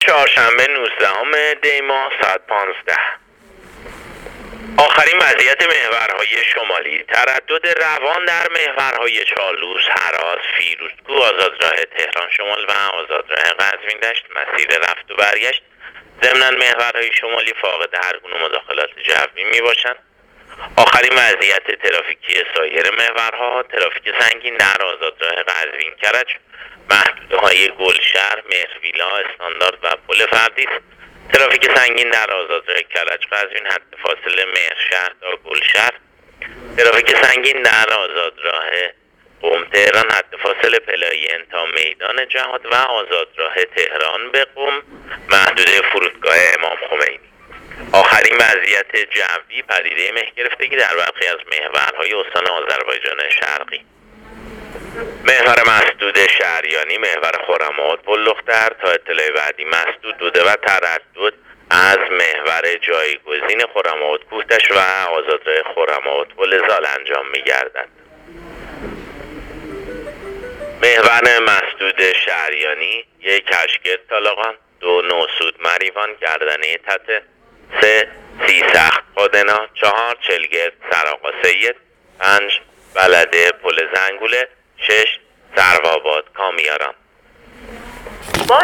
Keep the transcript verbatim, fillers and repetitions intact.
چهارشنبه نوزدهم دی ماه ساعت پانزده. آخرین وضعیت محورهای شمالی: تردد روان در محورهای چالوس، هراس، فیروزکوه، آزادراه تهران شمال و آزادراه قزوین دشت مسیر رفت و برگشت. ضمناً محورهای شمالی فاقد هر گونه مداخلات جوی می باشند. آخرین وضعیت ترافیکی سایر محورها: ترافیک سنگین در آزادراه قزوین کرج، محدوده‌های گلشهر، مهرویلا، استاندارد و پل فردیس. ترافیک سنگین در آزادراه کرج قزوین حد فاصله مهرشهر تا گلشهر. ترافیک سنگین در آزادراه قم تهران حد فاصله پلاین تا میدان جهاد و آزادراه تهران به قم، محدوده فرودگاه امام خمینی. آخرین وضعیت جوی: پدیده مه گرفتگی در برخی از محورهای استان آذربایجان شرقی. محور مسدود شهریانی، محور خرم‌آباد پل لختر. تا اطلاع بعدی مسدود بوده و تردد از محور جایگزین خرم‌آباد کوهتش و آزادراه خرم‌آباد پل زال انجام می‌گردد. محور مسدود شهریانی: یک کشگرد طالقان، دو نوسود مریوان گردنه تته، سه سی سخت پادنا، چهار چلگرد سراقا سید، پنج بلده پل زنگوله، شش سروآباد کامیاران.